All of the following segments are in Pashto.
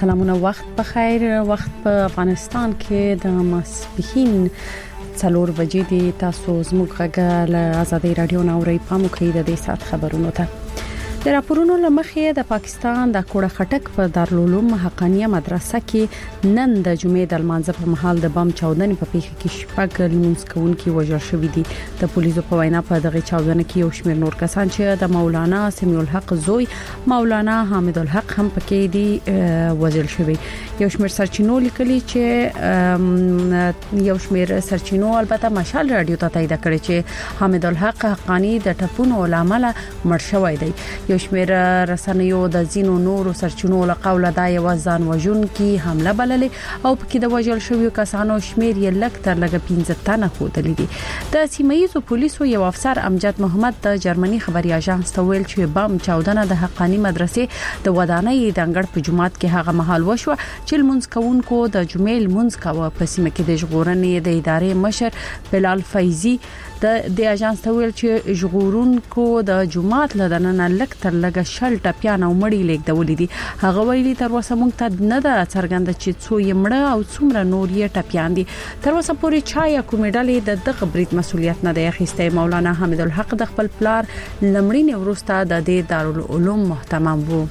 سلامونه وخت بخیر. وخت په افغانستان کې د ماسپښین 4 بجې دي. تاسو زموږ غږ له آزادۍ رادیو ناوړي پامو کې د دې سات خبرونو ته د راپورونو لمخې د پاکستان د کوړه خټک په دارالعلوم حقانیه مدرسه کې نن د جمعې د لمانځه په مهال د بم چاودنې په پیښه کې شپږ لمونځ کوونکي وژل شوي دي. د پولیسو په وینا په دغه چاودنه کې یو شمېر نور کسان چې د مولانا سمیع الحق زوی مولانا حامد الحق هم پکې دي وژل شوي. یو شمېر سرچینو لیکلي چې یو شمېر سرچینو البته مشال رادیو ته تایید کړی چې حامد الحق حقانی د ټپونو لامل مړ شوی دی. یو شمېر رسنیو د زینو نورو سرچینو له قوله دا یو ځان وژونکي حمله بللې او پکې د وژل شویو کسانو شمېر یې لږ تر لږه 15 تنه ښودلی دي. د سیمه‌ییزو پولیسو یو افسر امجد محمد د جرمني خبري اژانس ته ویل چې بم چاودنه د حقانی مدرسې د ودانۍ د انګړ په جماعت کې هغه مهال وشو چې لمونځ کوونکو د جمعې لمونځ کاوه. په سیمه کې د ژغورنې د ادارې مشر بلال فیضی د اژانس ته ویل چې ژغورونکو د جماعت لدننه لک تر لګه شل ټپيان او مړی لیکدولې دي. هغه ویلي تر اوسه موږ ته نه ده څرګنده چې څو یې مړه او څومره نور یې ټپيان دي. تر اوسه پورې چا یا کومې ډلې د دغه برید مسولیت نه دی اخیستی. مولانا حامد الحق د خپل پلار لمړینې وروسته د دې دارالعلوم محتمم وو.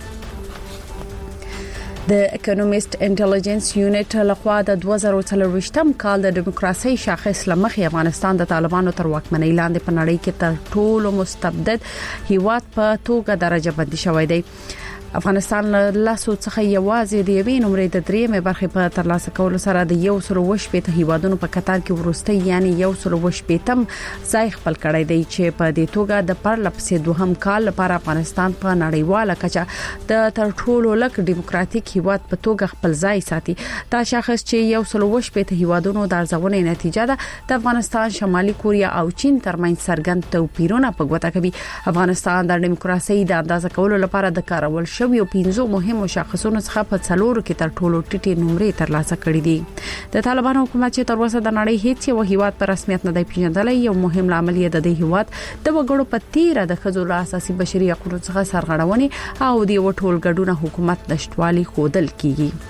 د اکونومیست انټيليجنس یونټ لخوا د 2024م کال د دیموکراسي شاخص لمخې افغانستان د طالبانو تر واکمنۍ لاندې په نړۍ کې تر ټولو مستبد هیواد په توګه درجه بندي شوی دی. افغانستان له لاسو څخه یوازې د یوې نمرې د درېمې برخې په ترلاسه کولو سره د 118 هیوادونو په کتار کې ورسته یعنی 118م ځای خپل کړی دی چې په دې توګه د پرلپسې دوهم کال لپاره افغانستان په نړیواله کچه د تر ټولو لک دیموکراتیک هیواد په توګه خپل ځای ساتي. دا شاخص چې 118 هیوادونو د ارزونې نتیجه ده د افغانستان، شمالي کوریا او چین ترمنځ څرګند توپیرونه په ګوته کوي. افغانستان د دیموکراسي د اندازه کولو لپاره د کارول یو 15 مهمو شاخصونو څخه په څلورو کې تر ټولو ټیټې نمرې ترلاسه کړې دي. د طالبانو حکومت چې تر اوسه د نړۍ هیڅ یو هیواد په رسمیت نه دی پیژندلی، یو مهم عامل یې د دې هیواد د وګړو په تیره د ښځو له اساسي بشري حقوقو څخه سرغړونې او د یو ټولګډونه حکومت نشټوالي ښودل کیږي.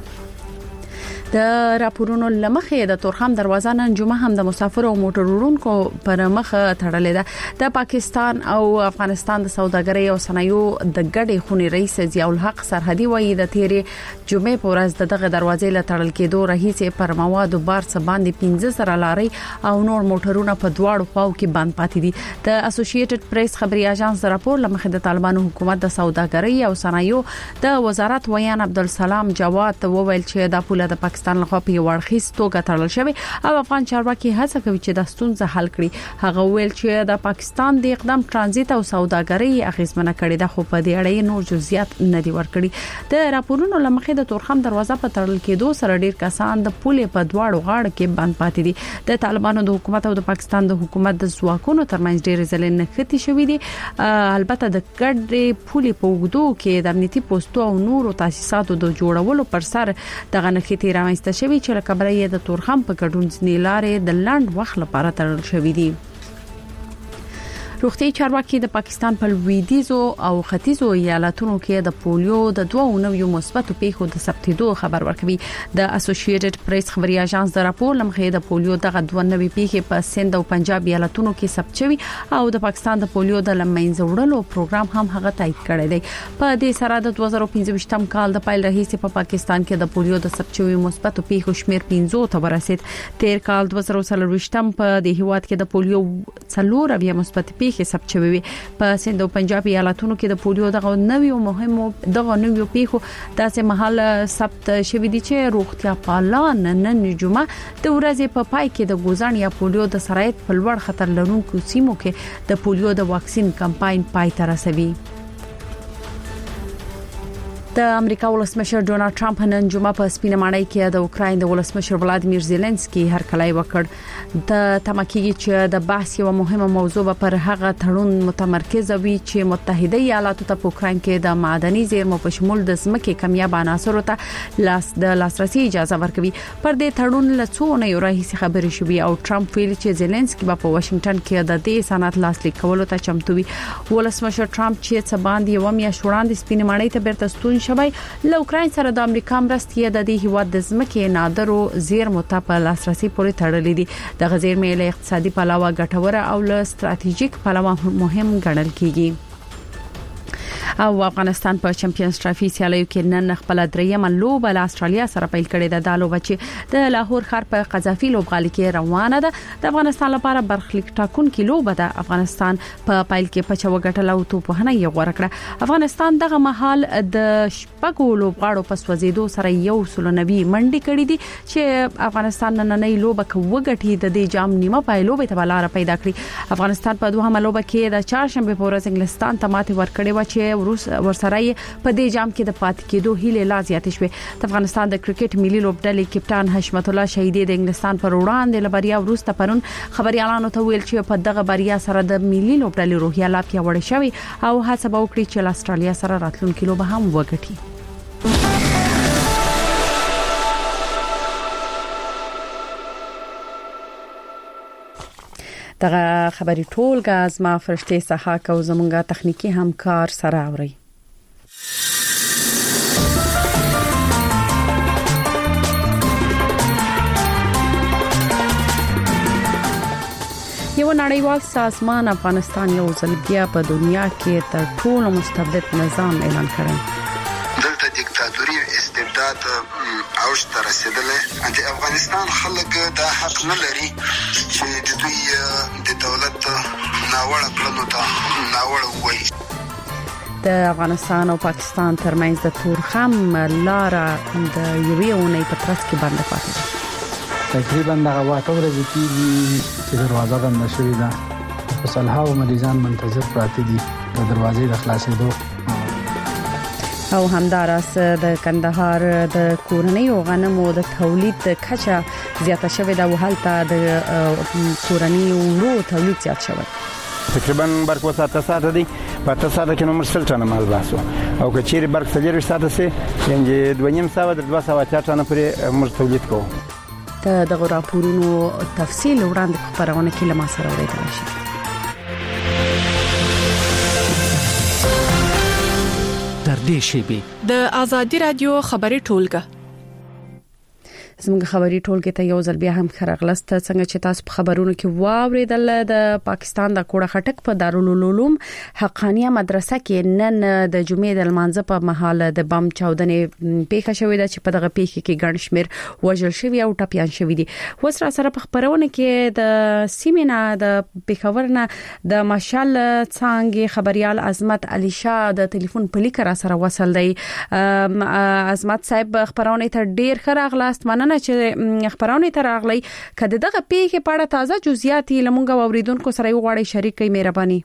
د راپورونو لمخې د تورخم دروازه نن جمعه هم د مسافر او موټر وړونکو پر مخ تړلې ده. د پاکستان او افغانستان د سوداګرۍ او صنایعو د ګډې خونې رئیس ضیاء الحق سرحدي وایي د تیرې جمعې په ورځ دغه دروازې له تړل کېدو راهیسې پر موادو بار څه باندې 15 سره لاري او نور موټرونه په دواړو خواو کې بند پاتې دي. د اسوسییټډ پریس خبري اژانس راپور لمخې د طالبانو حکومت د سوداګرۍ او صنایعو د وزارت ویان عبدالسلام جواد وویل چې د پوله د پاکستان لخوا په یو اړخیز توګه تړل شوی او افغان چارواکي هڅه کوي چې د ستونزې حل کړي. هغه ویل چې د پاکستان د اقدام ترانزیت او سوداګرۍ اغیزمنه کړي ده، خو په دې اړه نور جزئیات نه دي ورکړي. د راپورونو لمخې د تورخم دروازه په تړل کېدو سره ډیر کسان د پولې په دواړو غاړو کې بند پاتې دي. د طالبانو د حکومت او د پاکستان د حکومت د ځواکونو ترمنځ ډیر ځلې نښتې شوې دي. البته د ګډې پولې په وګړو کې د امنیتي پوسټو او نورو تاسیساتو د جوړولو پر سر دغه نښتې رامنځته شوی چې لکبره یې د تورخم په ګډون ځنې لارې د لنډ وخت لپاره تړل شوې دي. روغتي چارواکي د پاکستان په لویدیزو او ختیځو ایالاتونو کې د پولیو د 2 نویو مثبتو پیښو د ثبتېدو خبر ورکوي. د اسوسییټډ پریس خبري اژانس د راپور لمخې د پولیو دغه 2 نوي پیښې په سند او پنجاب ایالاتونو کې ثبت شوي او د پاکستان د پولیو د لمنځه وړلو پروګرام هم هغه تایید کړی دی. په دې سره د 2015م کال د پایل راهیسې په پاکستان کې د پولیو د ثبت شوي مثبتو پیښو شمېر 15 ته ورسید. تیر کال 2024م په دې هیواد کې د پولیو 4 بیا مثبت پیښې ثبت شوی. په سند او پنجاب ایالاتونو کې د پولیو دغه نویو مهمو پیښو داسې محل ثبت شوی دي چې روغتیا پالان نن جمعه د ورځې په پای کې د ګوزان یا پولیو د سرایت په لوړ خطر لرونکو سیمو کې د پولیو د واکسین کمپاین پای ته رسوي. د امریکا ولسمشر ډونالد ټرمپ نن جمعه په سپینه ماڼۍ کې د اوکراین د ولسمشر ولادیمیر زيلنسکي هرکلی وکړ. د تمکیږي چې د بحث یو مهمه موضوع پر هغه تړون متمرکز وي چې متحده ایالاتو ته په اوکراین کې د معدني زیرمو په شمول د ځمکې کمیاب عناصرو ته لاسرسي اجازه ورکوي. پر دې تړون له څو نه یو راهیسې خبرې شوې او ټرمپ ویلي چې زيلنسکي په واشنگټن کې د دې سند لاسلیک کولو ته چمتو وي. ولسمشر ټرمپ چې څه باندې یو میاشت وړاندې سپینه ماڼۍ ته بیرته ستون شوی. له اوکراین سره د امریکا مرستې د دې هیواد د ځمکې نادرو زیرمو ته په لاسرسي پورې تړلې دي. د غزیرمې له اقتصادي پلوه ګټوره او له ستراتیژیک پلوه مهم ګڼل کیږي. او افغانستان په چمپیونز ټرافي سیالیو کې نن خپل درېمه لوبه له استرالیا سره پیل کړې ده. د لوبه چې د لاهور ښار په قذافي لوبغالي کې روانه ده د افغانستان لپاره برخلیک ټاکونکې لوبه ده. افغانستان په پیل کې په چوغټل او توپخنه یې غوړه کړه. افغانستان دغه مهال د شپږو لوبغاړو په سوځیدو سره یو سلونوي منډي کړې دي چې افغانستان نننۍ لوبه کوغټي د دې جام نیمه پای لوبه ته بلاره پیدا کړې. افغانستان په دوهمه لوبه کې د چهارشنبه په ورځ انګلستان ته ماتې ورکړې و چې ورسره په دې جام کې د پاتې کېدو هیله لا زیاتې شوې. د افغانستان د کرکټ ملي لوبډلې کپټان حشمت الله شهیدی د انګلستان پر وړاندې لبریا ورسته پرون خبريالانو ته ویل چې په دغه بریا سره د ملي لوبډلې روحیه لا پیاوړې شوې او هڅه وکړي چې استرالیا سره راتلونکي لوبه هم وګټي. دغه خبري ټولګه از ما فرشتي صحاک او زمونږه تخنیکی همکار سره اوري. یو نړیوال سازمان افغانستان یو ځل بیا په دنیا کې تر ټولو مستبد نظام اعلان کړی. دلته دیکتاتوري استبداد اوج ته رسیدلې. د افغانستان خلک دا حق نه لري چې د دوی د دولت ناوړه کړنو ته ناوړه وایي. د افغانستان او پاکستان ترمنځ د تورخم لار د یوې اونۍ په ترڅ کې بند پاتې ده. تقریبا دا واټه ورځې کېږي چې دروازه بنده شوې ده. په سلهاو مریضان منتظر پراته دي د دروازې د خلاصېدو. او همداراس د کندهار د کورنیو غنمو د تولید کچه زیاته شوې ده او هلته د کورنیو ورو تولید زیات شوی. تقریبا برق وساته ساته دي په تاسو ساته کې نو مرسل ټانه مال باسو او کچېری برق سلیر ساته سي یعنی 2.5 د 200 ټانه پرې مر تولید کوو. د راپورونو تفصیل وړاندې په خبرونه کې لمه سره ورېدل شي. تر دې شی د ازادي رادیو خبري ټولګه زموږ خبري ټولګه ته یو ځل بیا هم خرغلست. څنګه چې تاسو په خبرونو کې واوریدل د پاکستان د کوړه خټک په دارالعلوم حقانيه مدرسه کې نن د جمعې د لمانځه په مهال د بم چاودنې پیښه شوې ده چې په دغه پیښه کې ګڼ شمېر وژل شوی او ټپيان شوی دي. وسره سره په خبرونه کې د سیمینا د پیښور نه د مشال څنګه خبريال عظمت علي شاه د ټلیفون په لیک را سره وصل دی. عظمت صاحب خبرونه ته ډیر خرغلست مننه چې خبرونه ته راغلي. کله دغه پیښه په اړه تازه جزئیات لمونږ اوریدونکو سره یو غواړي شریکي مهرباني.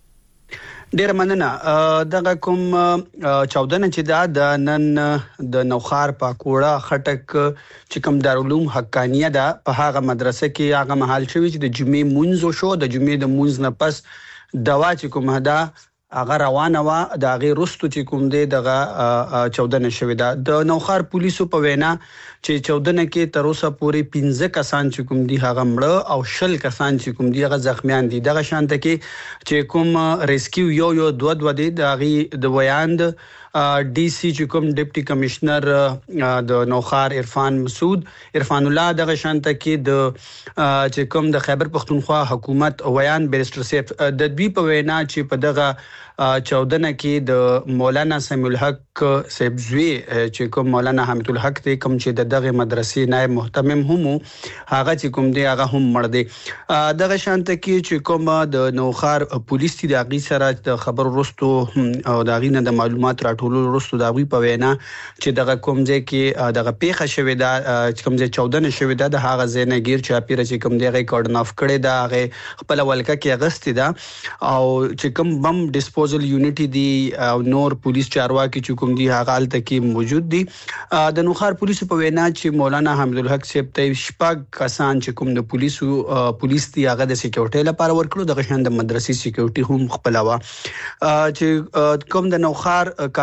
ډیر مننه. دغه کوم چاودنه چې دا نن د نوخار په کوړه خټک چې کوم دارالعلوم حقانيه ده په هغه مدرسه کې هغه محل شوی چې د جمعې مونږ شو. د جمعې د مونږ نه پس دوا چې کوم هدا هغه روانه وا د هغه رستو چې کوم دی دغه چاودنه شوې ده. د نوخار پولیسو په وینا چې چاودنه کې تر اوسه پورې 15 کسان چې کوم دی هغه مړه او 10 کسان چې کوم دی هغه زخمیان دي. دغه شانته کې چې کوم ریسکیو یو دوه دي د ویاند ډي سي چې کوم ډیپټي کمشنر د نوخار عرفان الله دغه شانته کې د چې کوم د خیبر پختونخوا حکومت ویان بیرستر سیف د دوی په وینا چې په دغه چاودنه کې د مولانا سمیع الحق صاحب زوی چې کوم مولانا حمید الحق دی کوم چې دغه مدرسې نائب محتمم هم هغه چې کوم دی هغه هم مړ دی. دغه شانته کې چې کوم د نوخار پولیس دی دغه سره د خبر ورستو او دغه نه د معلومات راټولول ورستو دغه په وینا چې دغه کوم ځای کې دغه پیښه شوې ده کوم ځای چاودنه شوې ده د هغه ځای نه غیر چاپیره چې کوم دی هغه کوډن اف کړي ده هغه خپل ولکه کې اغستې ده او چې کوم بم ډیسپوزل یونټي دی او نور پولیس چارواکي چې کوم دی هغه حالت کې موجود دي. د نوخار پولیسو په وینا چې مولانا حمید الحق صاحب ته شپږ کسان چې کوم د پولیس دی هغه د سکیورټي لپاره ورکړو. د غشن د مدرسې سکیورټي هم خپلوا چې کوم د نوخار قاضي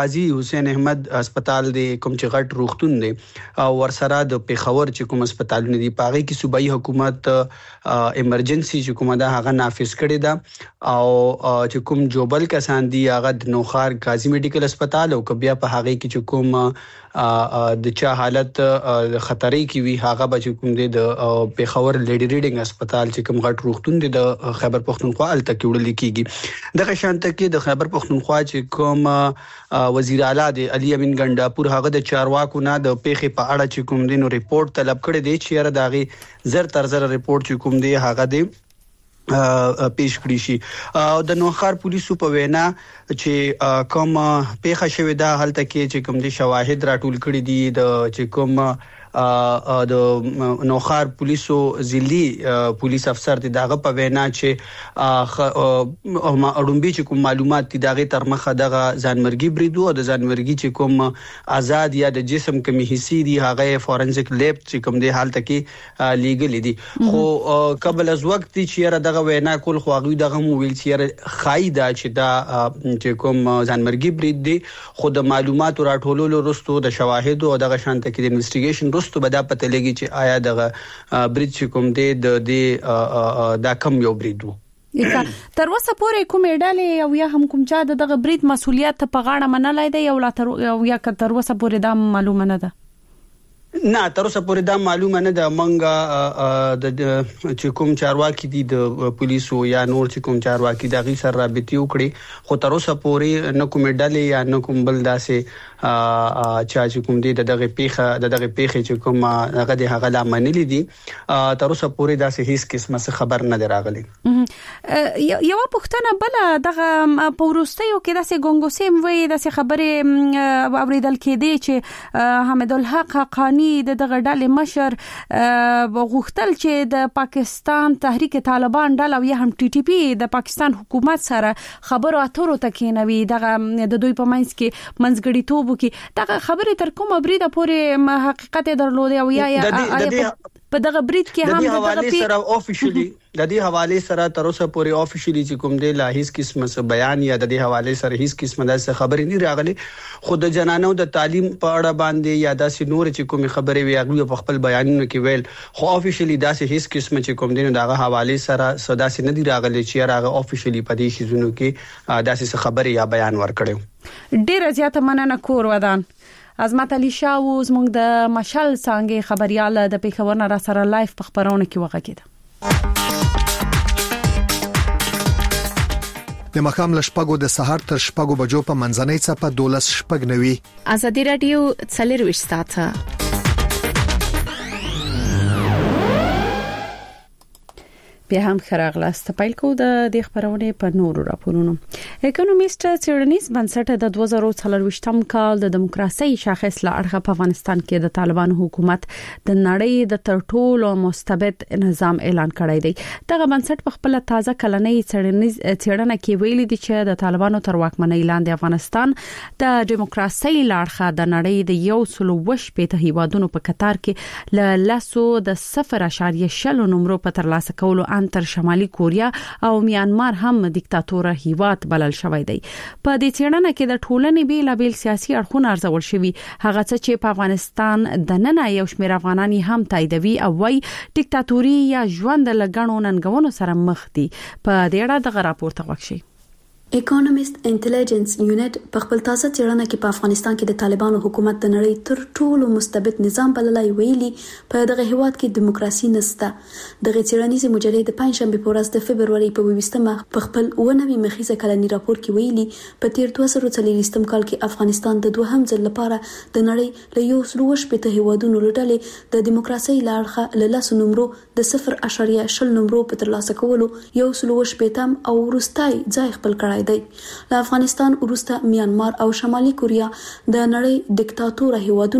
غازی حسین احمد هسپتال دی کوم چې غټ روغتون دی او ورسره د پیښور چې کوم هسپتالونه دی پاغي کې صوبایي حکومت ایمرجنسي چې کومه ده هغه نافذ کړی ده او چې کوم جوبل کسان دی هغه د نوخار غازی میډیکل هسپتال او بیا په هغه کې چې کوم د چا حالت خطرې کې وی هغه به کوم دی د پیښور لیډي ریډینګ هسپتال چې کوم غټ روغتون دی د خیبر پختونخوا الته کې وړل کیږي د شانته کې د خیبر پختونخوا چې کوم وزیر اعلی دی علي امین ګنڈاپور هغه د چارواکو نه د پیښې په اړه چې کوم دینو ریپورت طلب کړی دی چې داغي زر تر زر ریپورت چې کوم دی هغه دی پیش کړی شي او د نوخار پولیسو په وینا چې کوم پیښه شوې ده هلته کې چې کوم دي شواهد راټول کړي دي د چې کوم د نوخار پولیسو ضلعي پولیس افسر دی دغه په وینا چې اړومبي چې کوم معلومات دي دغه تر مخه دغه ځانمرګي بریدو او د ځانمرګي چې کوم آزاد یا د جسم کمی حصي دي هغه فورنزیک لیب چې کوم دی حالت کې لیګل دي خو قبل از وخت چې دغه وینا کول خو هغه دغه ویل چې خایدا چې دا چې کوم ځانمرګي برید دي خو د معلومات راټولولو وروسته د شواهد او دغه شانته کې د انویسټیګیشن وروسته به دا پته لګي چې آیا دغه برید چې کوم دی دا کم یو برید وو تر اوسه پورې کومې ډلې او یا هم کوم چا دغه برید مسولیت په غاړه منلای دی او لا تر یا تر اوسه پورې دا معلومه نه ده نه تر اوسه پورې دا معلومه نه ده مونږه د چې کوم چارواکي دي د پولیسو یا نور چې کوم چارواکي د غي سره رابطه وکړي خو تر اوسه پورې نه کوم ډلې یا نه کوم بل داسې چې کوم دي دغه پیښه چې کوم هغه د هغه لامنلي دي تر اوسه پورې داسې هیڅ قسمه خبر نه دراغلي یو پښتنه بل دغه پوروستیو کې داسې ګونګوسیم وي داسې خبره اوریدل کېدي چې حمید الحق حقانی دغه ډلې مشر غوښتل چې د پاکستان تحریک طالبان ډله او یا هم ټي ټي پی د پاکستان حکومت سره خبرو اترو تکینوي دغه د دوی په منځ کې منځګړیتوب کې دغه خبره تر کومه بریده پورې حقیقت درلوده او یا په دغه برید کې هم دغه سره افیشلی د دې حواله سره تر اوسه پورې افیشلی چې کوم دی لا هیڅ قسمه څه بیان یا د دې حواله سره هیڅ قسمه د خبرې نه راغلي خود د جنانو د تعلیم په اړه باندې یا د سينور چې کوم خبرې وی هغه په خپل بیانونو کې ویل خو افیشلی داسې هیڅ قسمه چې کوم دی دغه حواله سره صدا سي نه دی راغلي چې هغه افیشلی په دې شیزونو کې داسې خبرې یا بیان ورکړي ډیر زیاته مننه کور ودان عظمت علي شاه زموږ د مشال څنګه خبريال د پیښور نه را سره لایف په خبرونه کې وغږیده د مخام لشپګو د سحر تر شپګو بجو په منځنۍ صفه 12 شپګ نوي ازادي رادیو څلرويش ساعته بیا هم خراغلاست پیل کو د خبرونه په نورو راپورونو اکونومیست څېړنیز بنسټ د 2024م کال د دیموکراسي شاخص لا اړه په افغانستان کې د طالبان حکومت د نړۍ د ترټولو مستبد نظام اعلان کړی دی دغه بنسټ په خپل تازه کلنۍ څېړنه کې ویلي دی چې د طالبانو تر واکمنۍ لاندې افغانستان د دیموکراسي لا اړه د نړۍ د 120 هیوادونو په قطار کې ل لاسو د 0.0 نمبر په ترلاسه کولو تر شمالي کوریا او میانمار هم دیکتاتوره هیواد بلل شوی دی په دې څېړنه کې د ټولنې بیلابل سیاسي اړخونه ارزول شوی هغه څه چې په افغانستان د نن یو شمېر افغانانی هم تاییدوي او وايي دیکتاتوري یا ژوند لګڼو ننګونو سره مخ دي په دې اړه د راپور تغوښي اکونومیست انټيليجنس یونټ په خپل تازه څېړنه کې په افغانستان کې د طالبانو حکومت د نړۍ تر ټولو مستبد نظام بللای ویلي په دغه هیواد کې دیموکراسي نشته دغه څېړنیزه مجله د پنځشنبه په ورځ د فبرवरी په 20مه په خپل 19 مخیزه کلنی راپور کې ویلي په تیر 2023م کال کې افغانستان د دوهم ځل لپاره د نړۍ له 120 هیوادونو لړلې د دیموکراسي لارښه له لاسو نمبرو د 0.0 نمبرو په ترلاسه کولو 120 او وروستای ځای خپل کړی دی له افغانستان وروسته میانمار او شمالي کوریا د نړۍ دیکتاتوره هیوادونه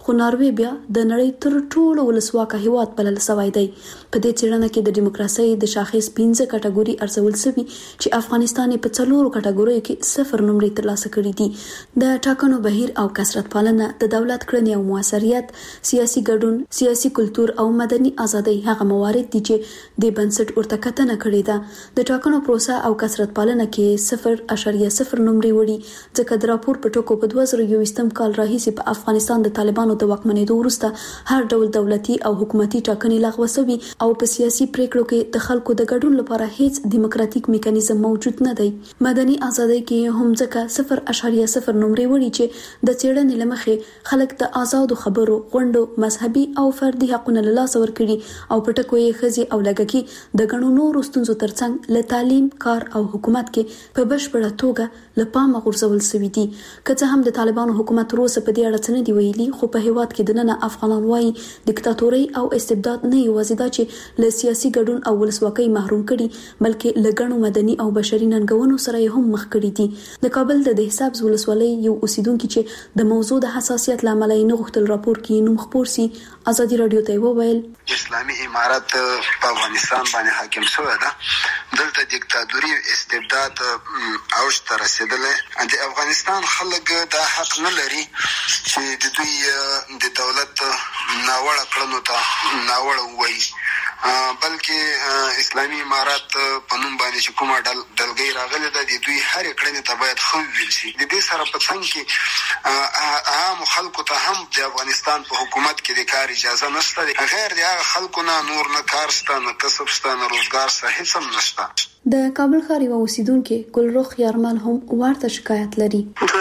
خو ناروې بیا د نړۍ تر ټولو ولسواکه هیواد بلل شوی دی. په دې څېړنه کې د دیموکراسي د شاخص 15 کټګوري ارزول شوی چې افغانستان په 4 کټګوریو کې 0 نمرې ترلاسه کړې دي. د ټاکنو بهیر او کثرت پالنه، د دولت کړنې او موثریت، سیاسي ګډون، سیاسي کلتور او مدني ازادي هغه موارد دي چې د بنسټ ورته کتنه کړې ده. د ټاکنو پروسه او کثرت پالنه کې 0.0 نمرې وړي، ځکه د راپور په ټکو په 2021 کال راهیسې په افغانستان د طالبانو د واکمنېدو وروسته هر ډول دولتي او حکومتي ټاکنې لغوه شوي او په سیاسي پریکړو کې د خلکو د ګډون لپاره هیڅ دیموکراتیک میکانیزم موجود نه دی. مدني ازادي کې هم ځکه 0.0 نمرې وړي چې د څېړنې لمخې خلک د آزادو خبرو، غونډو، مذهبي او فردي حقوقو له لاسه ورکړي او په ټکو یې ښځې او لږکي د ګڼو نورو ستونزو ترڅنګ له تعلیم، کار او حکومت کې په بشپړه توګه له پامه غورځول شوي دي. که څه هم د طالبانو حکومت روسه په دې اړه څه نه دی ویلي، خو په هیواد کې د نن افغانان وايي دیکتاتوري او استبداد نه یوازې دا چې له سیاسي ګډون او ولسواکۍ محروم کړي، بلکې له ګڼو مدني او بشري ننګونو سره هم مخ کړي دي. د کابل د حساب ولسوالۍ یو اوسیدونکو چې د موضوع د حساسیت لامل یې نه غوښتل راپور کې نوم خپور سي، ازادي رادیو ته وویل اسلامي امارات په افغانستان باندې حاکم شوی ده. دلته دیکتاتوري استبداد اوج ته رسیدلی. د افغانستان خلک دا حق نه لري چې د دوی د دولت ناوړه کړنو ته ناوړه وایي، بلکې اسلامي امارات په نوم باندې چې کومه ډلګۍ راغلې ده، د دوی هر کړنې ته باید خو ویل شي. د دې سره په څنګ کې عام خلکو ته هم د افغانستان په حکومت کې د کار اجازه نشته. غیر د هغه خلکو نه نور نه کار شته، نه کسب شته، نه روزګار شته، هیڅ هم نشته. د کابل ښار یو اوسیدونکو ګلرخ یارمل هم ورته شکایت لري.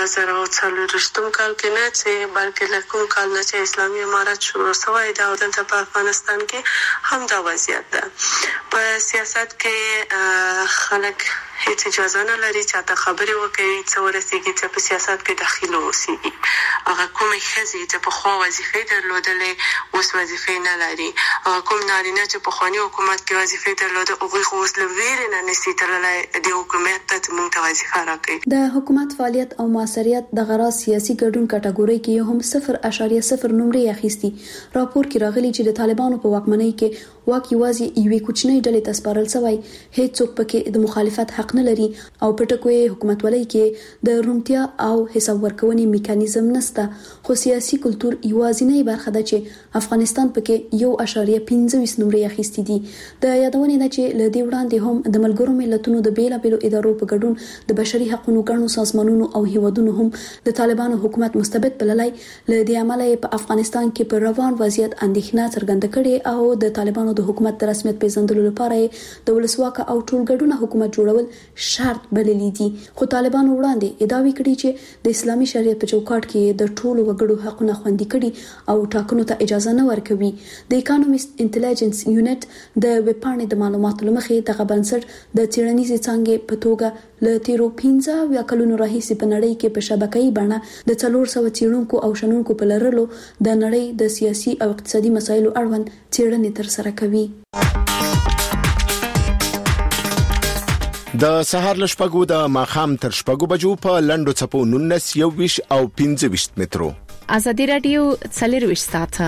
2024 کال کې نه چې بلکې له کوم کال نه چې اسلامي امارات شروع شوی دا دلته په افغانستان کې هم دا وضعیت ده. په سیاست کې خلک هیڅ اجازه نه لري چې تا خبرې وکړي، څو ورسېږي چې په سیاست کې داخله اوسېږي. هغه کومې ښځې چې په خوا وظیفې درلودلې اوس وظیفې نه لري، هغه کوم نارینه چې په خواني حکومت کې وظیفې درلوده هغوی خو اوس له ویرې نه نشي تللی د حکومت ته موږ ته وظیفه راکړي. د حکومت فعالیت او موثریت د غرض سیاسي ګډون کټګوري کې هم 0.0 نمرې اخیستي. راپور کې راغلي چې د طالبانو په واکمنۍ کې واک یوازې یوې کوچنۍ ډلې ته سپارل شوی، هیڅوک پکې د مخالفت حق نه لري او په ټکو یې حکومتولۍ کې د روڼتیا او حساب ورکونې میکانیزم نشته. خو سیاسي کلتور یوازینۍ برخه ده چې افغانستان پکې 1.25 نمرې اخیستي دي. د یادونې نه چې ل دې وړاندې هم د ملګرو ملتونو د بیلابېلو ادارو په ګډون د بشري حقوقو ګڼو سازمانونو او هیوادونو هم د طالبانو حکومت مستبد بللای. ل دې عمله په افغانستان کې پر روان وضعیت اندېښنه څرګنده کړې او د طالبانو د حکومت د رسمیت پیژندلو لپاره د ولسواک او ټولګډونه حکومت جوړول شرط بللی دي. خو طالبانو وړاندې ادعاوې کړي چې د اسلامي شریعت په چوکاټ کې د ټولو وګړو حقونه خوندي کړي او ټاکنو ته اجازه نه ورکوي. د اکانومیست انټيليجنس یونټ د وپاڼې د معلوماتو لمخې دغه بنسټ د څېړنیزې څانګې په توګه ل تیرو 15 کلونو راهیسې په نړۍ کې په شبکه‌ای بڼه د 400 څېړونکو او شنونکو په لرلو د نړۍ د سیاسي او اقتصادي مسایلو اړوند څېړنې ترسره کوي. د سهار لشپګو د ماخام تر شپګو بجو په لندو چپو 19 21 او 25 مترو. ازادي رادیو 24 ساعته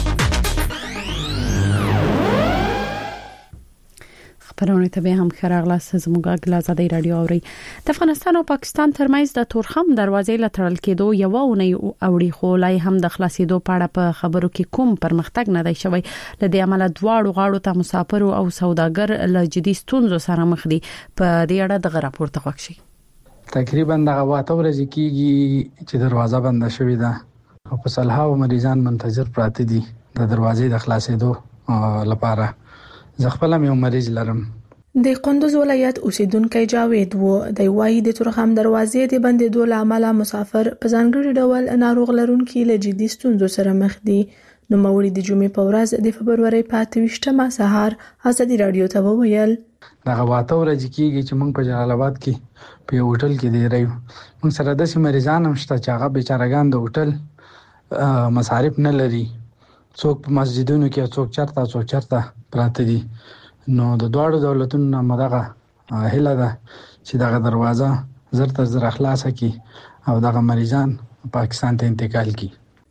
خبرونه ته به هم خراغله زموږه ازادي رادیو اوري. د افغانستان او پاکستان ترمنځ د تورخم دروازې لټرل کېدو یو ونی اوړي خو لای هم د خلاصېدو پاړه په خبرو کې کوم پرمختګ نه دی شوی. لدې عمل دواړو غاړو ته مسافر او سوداګر له جدي ستونزو سره مخ دي. په دې اړه د راپور ته وښی تقریبا دغه واته ورځې کېږي چې دروازه بند شوې ده او په سلهاو مریضان منتظر پراته دي د دروازې د خلاصېدو لپاره. زه خپل یو مریض لرم. د کندوز ولایت اوسیدونکو جاوید وو د وایي د تورخم دروازې د بندېدو لامل مسافر په ځانګړي ډول ناروغ لرونکي له جدي ستونزو سره مخ دي. نو موري د جمعې په ورځ د فبرवरी 28 سهار ازادي رادیو ته وویل دغه واته ورځ کېږي چې موږ په جلال آباد کې په یو هوټل کې دی رايو. موږ سره د مریضان هم شته چې هغه بیچارهګان د هوټل مصارف نه لري. څوک په مسجدونو کې څوک چرته پراته دي. نو د دوړو دولتونو نه مدغه هله ده چې دغه دروازه زر تر زر خلاصه کی او دغه مریضان پاکستان ته انتقال کی.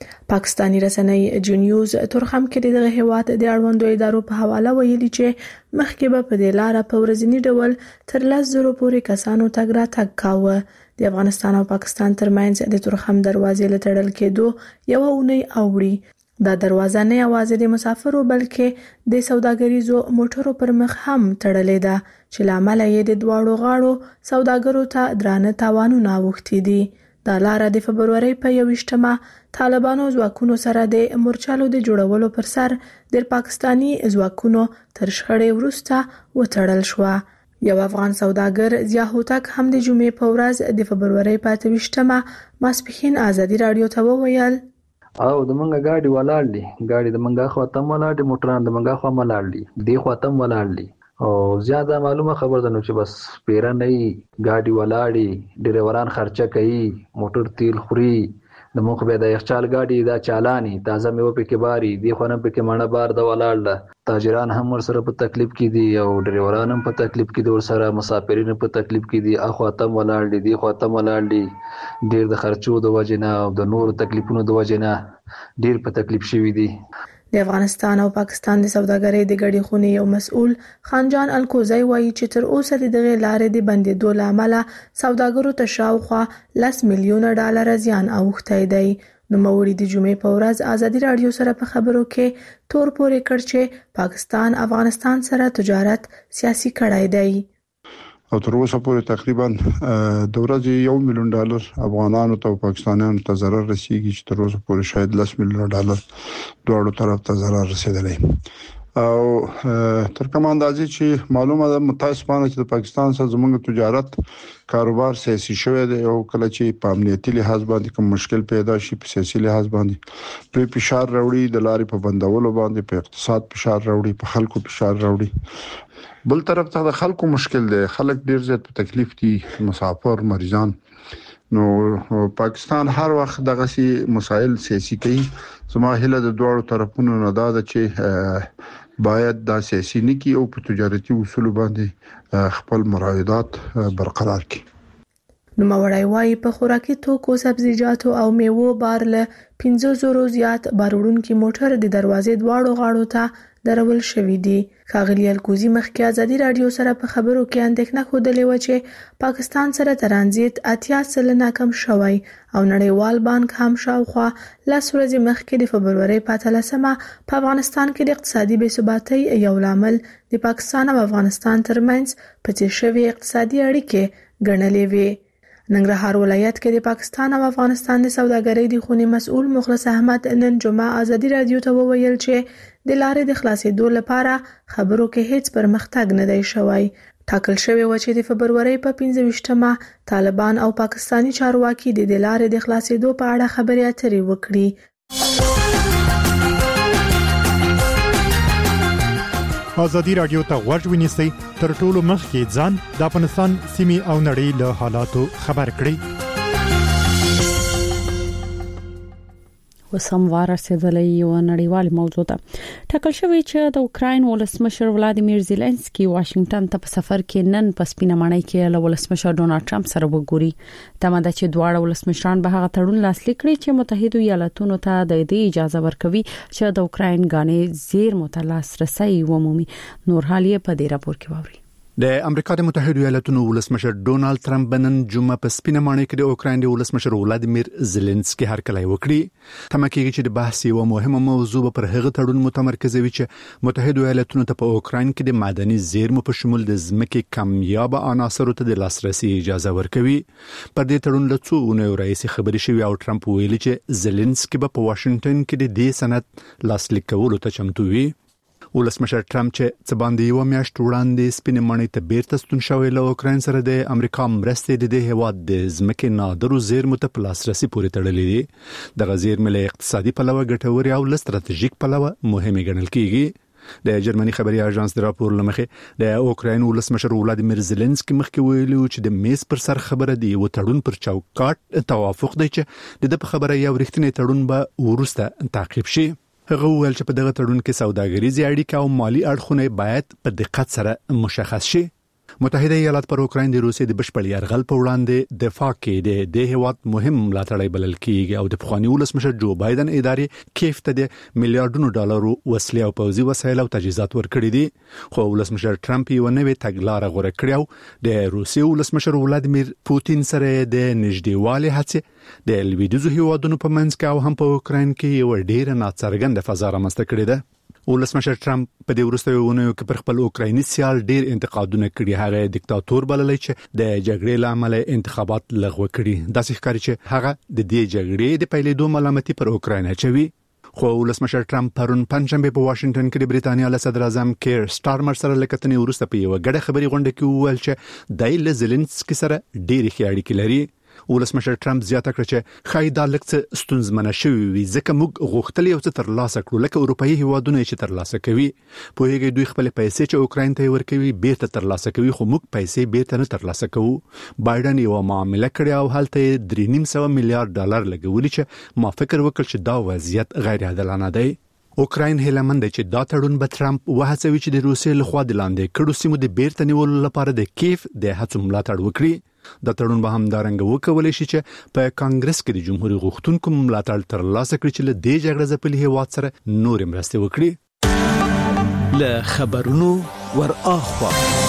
پاکستانی رسنۍ جنیوز ترخم کې دغه هیواد د اړوندو ادارو په حواله ویلي چې مخکې به په دې لار په ورځنی ډول تر 10,000 پورې کسانو تګ راتګ کاوه. د افغانستان او پاکستان ترمنځ د ترخم دروازې لټړل کېدو یو اونۍ اوړي. دا دروازه نه یوازې د مسافرو بلکې د سوداګریزو موټرو پر مخ هم تړلې ده چې لامل یې د دواړو غاړو سوداګرو ته درانه تاوانونه اوښتي دي. دا لار د فبرورۍ په 21مه طالبانو ځواکونو سره د مورچلو د جوړولو پر سر د پاکستانی ځواکونو تر شخړې وروسته وتړل شو. یو افغان سوداګر ضیا هوتک هم د جمعې په ورځ د فبرورۍ په 28مه ماسپښین ازادي رادیو ته وویل او د منګه گاډي ولاړ دي، گاډي د منګه خو تم ولاړ دي، موټران د منګه خو ولاړ دي، دی خو تم ولاړ دي. او زیاده معلومه خبر ده نو چې بس پیره نه گاډي ولاړي، ډریوران خرچه کوي، موټر تیل خوري، د مخ به د یخچال گاډي دا چالاني تازه میوه پکې باري، دی خو نه پکې مړه بار د ولاړ. تاجران هم ورسره په تکلیف کې دي او ډریوران هم په تکلیف کې دي، ورسره مسافرین په تکلیف کې دي. اخو تم ولاړ دي، دی خو تم ولاړ دي. ډیر د خرچو د وجنه او د نور تکلیفونو د وجنه ډیر په تکلیف شوی دي. د افغانستان او پاکستان د سوداګرۍ د ګډې خونې یو مسؤل خانجان الکوزی وایي چې تر اوسه د دغه لارې د بندېدو لامل سوداګرو ته شاوخوا 10 میلیون ډالر زیان اوښتی دی. نو موري د جمعې په ورځ ازادي رادیو سره په خبرو کې تور پورې کړ چې پاکستان افغانستان سره تجارت سیاسي کړای دی. او تر اوسه پورې تقریبا د ورځې 1 میلیون ډالر افغانانو ته او پاکستانیانو ته ضرر رسیږي چې تر اوسه پورې شاید 10 میلیون ډالر دواړو طرف ته ضرر رسیدلی. او تر کوم اندازې چې معلومه ده متاسفانه چې د پاکستان سره زموږ تجارت کاروبار سیاسي شوی دی او کله چې په امنیتي لحاظ باندې کوم مشکل پیدا شي په سیاسي لحاظ باندې په فشار راوړي، د لارې په بندولو باندې په اقتصاد فشار راوړي، په خلکو فشار راوړي. بل طرف ته د خلکو مشکل دی، خلک ډیر زیات په تکلیف دي، مسافر مریضان. نو پاکستان هر وخت دغه سي مسایل سیاسي کوي. زما هله د دوه طرفونو نه دا چې باید دا سیاسي نکی او په تجارتي اصول باندې خپل مراعات برقرار کړي. نو مورای وای په خوراکي توکو، سبزیجاتو او میوو بار له 15,000 زیات باروړونکو موټر د دروازې دواړو غاړو ته درول شوې دي. ښاغلي الکوزي مخکې ازادي رادیو سره په خبرو کې اندېښنه ښودلې و چې پاکستان سره ترانزیت 80% کم شوی او نړیوال بانک هم شاوخوا 10 ورځې مخکې د فبرورۍ په 13مه په افغانستان کې د اقتصادي بې ثباتۍ یو لامل د پاکستان او افغانستان ترمنځ پڅې شوی اقتصادي اړیکې ګڼلې وې. ننګرهار ولایت کې د پاکستان او افغانستان د سوداګرۍ د خونې مسؤل مخلص احمد نن جمعه ازادي رادیو ته وویل چې د لارې د خلاصېدو لپاره خبرو کې هیڅ پرمختګ نه دی شوی. ټاکل شوی و چې د فبرورۍ په 25مه طالبان او پاکستانی چارواکي د لارې د خلاصېدو په اړه خبرې اترې وکړي. ازادي رادیو ته غوږ ونیسئ، تر ټولو مخکې ځان د افغانستان سیمې او نړۍ له حالاتو خبر کړئ. وسموار رسیدلې یو نړیوال موضوع ده. ټاکل شوی چې د اوکراین ولسمشر ولادیمیر زيلنسکي واشنگټن ته په سفر کې نن په سپینه ماڼۍ کې له ولسمشر ډونالد ټرمپ سره وګوري. تمه ده چې دواړه ولسمشران به هغه تړون لاسلیک کړي چې متحده ایالاتونو ته د دې اجازه ورکوي چې د اوکراین غانې زیرمو ته لاسرسي ومومي. نور حال یې په دې راپور کې واوري. د امریکا د متحده ایالاتونو ولسمشر ډونالد ټرمپ بنن جمعه په سپینه ماڼۍ کې د اوکراین د ولسمشر ولادیمیر زيلنسکي هرکلی وکړي. تمه کېږي چې د بحث یو مهمه موضوع پر هغه تړون متمرکزوي چې متحده ایالاتونو ته په اوکراین کې د معدني زیرمو په شمول د ځمکې کمیاب عناصرو ته د لاسرسي اجازه ورکوي. پر دې تړون له څو اونیو راځي خبرې شوې او ټرمپ ویلي چې زيلنسکي په واشنگټن کې د دې سند لاسلیک کولو ته چمتو وي. ولسمشر ټرمپ چې څه باندې یو میاشت وړاندې سپینې ماڼۍ ته بیرته ستون شوی له اوکراین سره د امریکا مرستې د دې هیواد د ځمکې نادرو زیرمو ته په لاسرسي پورې تړلې دي. د زیرمې له اقتصادي پلوه ګټورې او له ستراتیژیک پلوه مهمه ګڼل کیږي. د جرمني خبري اژانس د راپور لمخې د اوکراین ولسمشر ولادیمیر زيلنسکي مخکې ویلي چې د میز پر سر خبره دی و تړون پر چوکاټ توافق دی چې د خبره یو رښتینی تړون به ورسته تعقیب شي. هغه ویل چې په دغه تړون کې سوداګریزي اړیکې او مالی اړخونه باید په دقت سره مشخص شي. متحده ایالات پر اوکراین د روسیې د بشپړ یرغل په وړاندې دفاع کې د هیواد مهم ملاتړی بلل کیږي او د پخوانی ولسمشر جو بایدن ادارې کیف ته د میلیارډونو ډالرو وسلې او پوځي وسایل او تجهیزات ورکړي دي خو ولسمشر ټرمپ یو نوې تګلارې غوړه کړې د روسیې ولسمشر ولادیمیر پوتین سره د نږدېوالي هڅې د لویدیځو هیوادونو په منځ کې او هم په اوکراین کې یو ډېر ناڅرګنده فضا رامنځته کړې ده ولسمشر ټرمپ په دې وروستیو ونیو کې پر خپل اوکرایني سیال ډیر انتقادونه کړي هغه دیکتاتور بللی چې د جګړې لامل انتخابات لغوه کړي داسې ښکاري چې هغه د دې جګړې د پیلېدو ملامتي پر اوکراین اچوي خو ولسمشر ټرمپ پرون پنځشنبه په واشنگټن کې د بریتانیا له صدر اعظم کیر سټارمر سره لکتنې وروسته په یو غړې خبري غونډه کې وویل چې دای له زيلنسکي سره ډېری ښه اړیکې لري ولسمشر ټرمپ زیاته کړ چې خایدا لکه ستونزمنه شوی وي ځکه موږ غوښتل یو څه ترلاسه کړو لکه اروپאי هیوادونه چې ترلاسه کوي په هغه دوی خپل پیسې چې اوکراین ته ورکوي بیرته ترلاسه کوي خو موږ پیسې بیرته نه ترلاسه کوو بایدن یو معاملې کړې او هلته 3.5 میلیارډ ډالر لګولي چې ما فکر وکړ چې دا وضعیت غیر عادلانه دی اوکراین هیلمند چې دا تړون به ټرمپ وهڅوي چې د روسیې لخوا د لاندې کړو سیمو د بیرته نیولو لپاره د کیف د هڅو ملاتړ وکړي د تړون به هم دارنګ وکولای شي چې په کانګرس کې د جمهوریت غوښتونکو ملاتړ ترلاسه کړي چې له دې جګړې ځپلي هیواد سره نور مرسته وکړي له خبرونو ور اخوا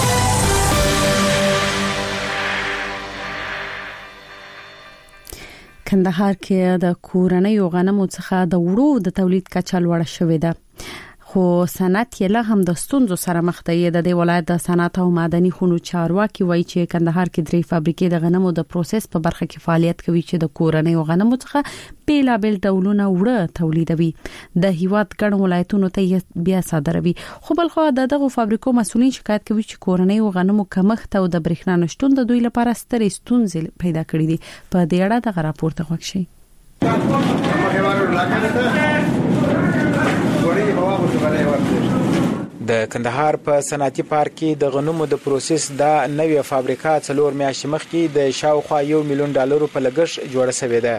کندهار کې د کورنۍ غنمو څخه د وړو د تولید کچه لوړه شوې ده خو صنعت یې له هم د ستونزو سره مخ دی د ولایت د صنعت او معدني خونو چارواکي وایي چې کندهار کې 3 فابریکې د غنمو د پروسس په برخه کې فعالیت کوي چې د کورنۍ غنمو څخه بیلابل ډولونه وړه تولیدوي د هیواد ګڼ ولایتونو ته بیا صادروي خو بل خو دغه فابریکو مسؤلین شکایت کوي چې کورنۍ غنمو کمښت او د برېښنا نشټون د دوی لپاره سترې ستونزې پیدا کړې دي په دې اړه د راپور ته وښیي د کندهار په صنعتي پارک کې د غنمو د پروسس د نوې فابریکه 4 میاشتې مخکې د شاوخوا $1 میلیون په لګښت جوړه شوې ده.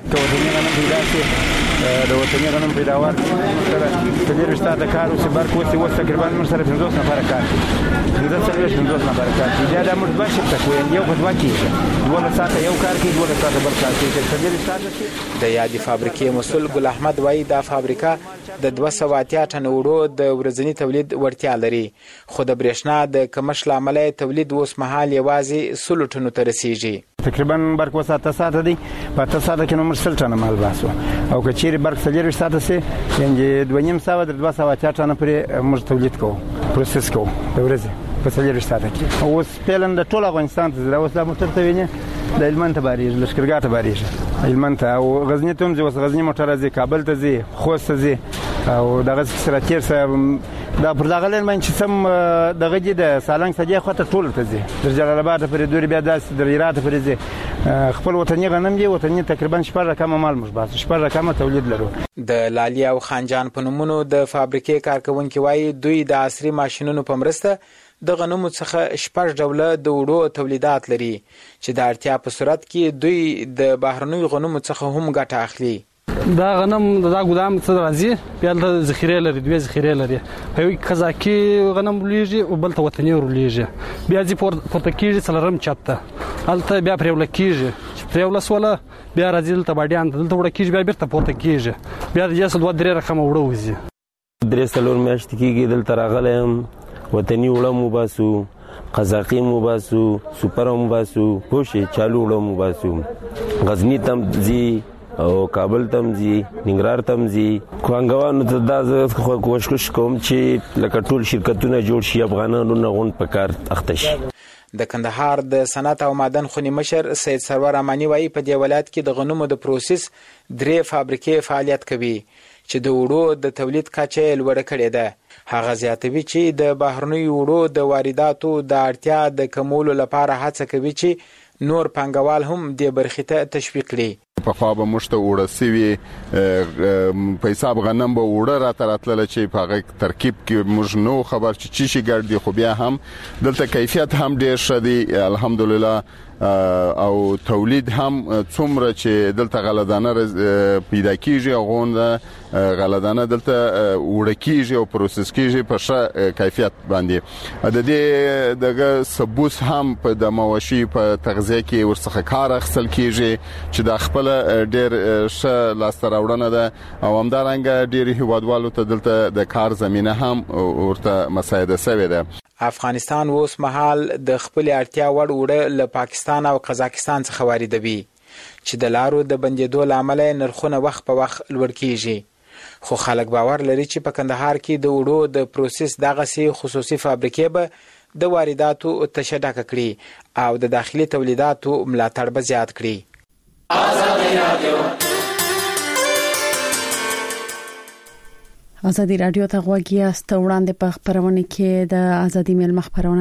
د وطني غنم پیداوار سره په دې رشته د کار او سبار کوسي وسه تقریبا موږ سره 50 نفر کار کوي. د 50 نفر کار کوي. دا موږ باشه تکوین یو خدوا کیږي. ولا ساته یو کار کوي ولا ساته بل کار کوي. په دې رشته د یادې فابریکې مسؤل ګل احمد وایي دا فابریکه د 280 ټن وړو د ورځنی تولید وړتیا لري خو د برېښنا د کمښت لامل تولید اوس مهال یوازې 100 ټنو ته رسیږي. تقریبا برق وساته ساته دی په تاسو کې نو مرسل ټنه مال باسو او که چیرې برق سلیر ساته سي یعنی 2.5 ساعت در 280 ټنه پرې موږ تولید کوو پروسس کوو د ورځې په سلیر ساته کې اوس پلان د ټول افغانستان ته زراوس د موټر ته ویني د هلمند ته باریږي لشکرګاه ته باریږي هلمند ته او غزنی ته هم ځي غزنی موټر ځي کابل ته ځي خوست ته ځي او دغه سره تیر سره دا پر دغه لن باندې سم دغه د سالنګ سجه خاطر ټول ته ځي د جلال آباد پرې دوی بیا داس د هرات پرې ځي خپل وطني غنم دی وطني تقریبا 4 رقم مال مش بس 4 رقم تولید لرو. د لالي او خانجان په نومونو د فابریکې کارکونکو وایي دوی د عصري ماشينونو په مرسته د غنمو څخه 6 ډوله د وړو تولیدات لري چې د اړتیا په صورت کې دوی د بهرنۍ غنمو څخه هم ګټه اخلي. دا غنم دا ګدام څه راځي بیا د ذخیره لري دوی ذخیره لري په یو قزاقي غنم لېږي او بل ته وطني ورلېږي بیا ځي پورتکیږي څلرم چاته الته بیا پرېول کېږي چې پرېول سواله بیا راځي ته باډیان دلته وړ کېږي بیا بیرته پورته کېږي بیا د جسد 2-3 رقم وړو وځي 3 میاشتې کېږي دلته راغلم وطني وړم وباسو قزاقي مباسو سوپر مباسو پوشي چالو وړم وباسو غزنی تم زی او کابل تم زی ننګرهار تم زی کوانګوانو ته دا کوشش کوم چې لکه ټول شرکتونه جوړ شي افغانانو نه غون پکار اختش. د کندهار د صنعت او معدن خونی مشر سید سرور امانی وایي په دې ولایت کې د غنمو د پروسس 3 فابریکې فعالیت کوي چې د وړو د تولید کچه لوړه کړې ده. هغه زیاتوي چې د بهرنۍ وړو د وارداتو د اړتیا د کمولو لپاره هڅه کوي چې نور پنګوال هم د برخې ته تشویق کړي. په خوا به مشته وړه سوي په حساب غنم به وړه راتلل چې په هغه ترکیب کې موږ نو خبر چې چی شي ګرځي خو بیا هم دلته کیفیت هم ډیر شدي الحمدلله او تولید هم څومره چې دلته غلدانه پیدا کیږي او غونډه غلدانه دلته وړکیږي او پروسس کیږي په ښه کیفیت باندې د دې دغه ثبوت هم په د مواشي په تغذیه کې ورڅخه کار اخیستل کیږي چې د خپل ډېر ښه لاسته راوړنه ده او همدارنګه ډېر هیوادوالو ته دلته د کار زمينه هم ورته مساعده شوې ده. افغانستان اوس مهال د خپل اړتیا وړ وړه له پاکستان او قزاقستان څخه واردوي چې د لارو د بندیدو لامل نرخونه وخت په وخت لوړ کیږي. خو خلک باور لري چې په کندهار کې د وړو د پروسس دغه سي خصوصي فابریکې به د وارداتو تشدد کړي او د داخلي تولیداتو ملاتړ به زیات کړي. ازادي رادیو ته غوږی است وړاندې په خبرونه کې د ازادي مل مخبرونه